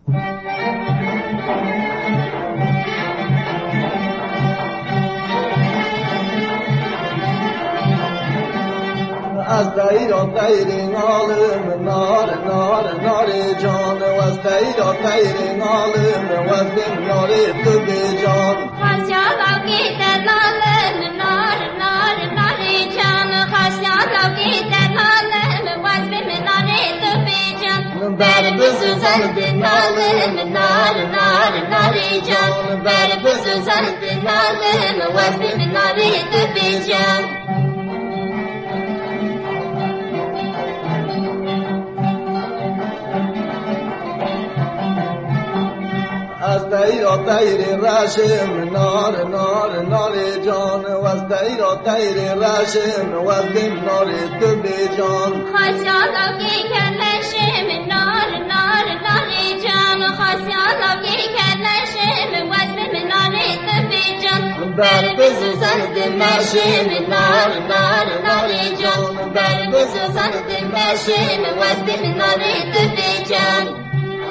از دیر عالم نار جان و از دیر عالم و از نار تو به جان خشیالو کی عالم نار جان خشیالو کی عالم و از نار تو به جان بر بسوزند عالم نار جان بر بسوزند عالم و از نار تو به جان از دیر رشم نار جان و از دیر رشم و از نار تو به جان خشیالو کی کلشم نار جان خشیالو کی کلشم و از نار تو به جان بر بسوزند مشم نار جان بر بسوزند مشم و از نار تو به جان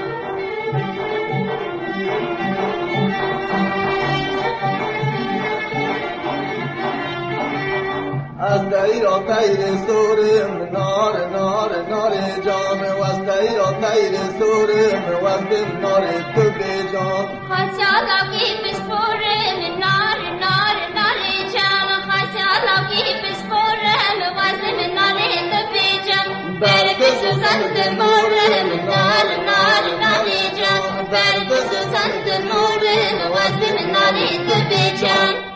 از دیر سورم نار جان و از دیر سورم و از نار تو به جان خشیالو کی بسپرم نار جان خشیالو کی بسپرم و از نار تو به جان بر بسوزند مورم نار جان بر بسوزند مورم و از نار تو به جان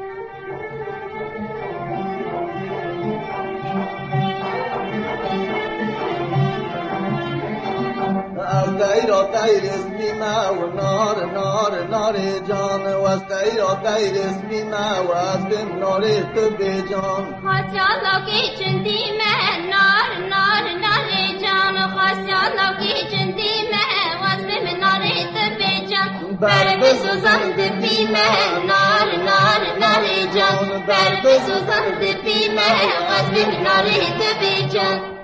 از دیر اسمیمه و نار جان و از دیر اسمیمه و از نار تو به جان خشیالو کی چندیمه نار جان خشیالو کی چندیمه و از نار تو به جان بر بسوزند پیمه نار جان بر بسوزند پیمه و از نار تو به جان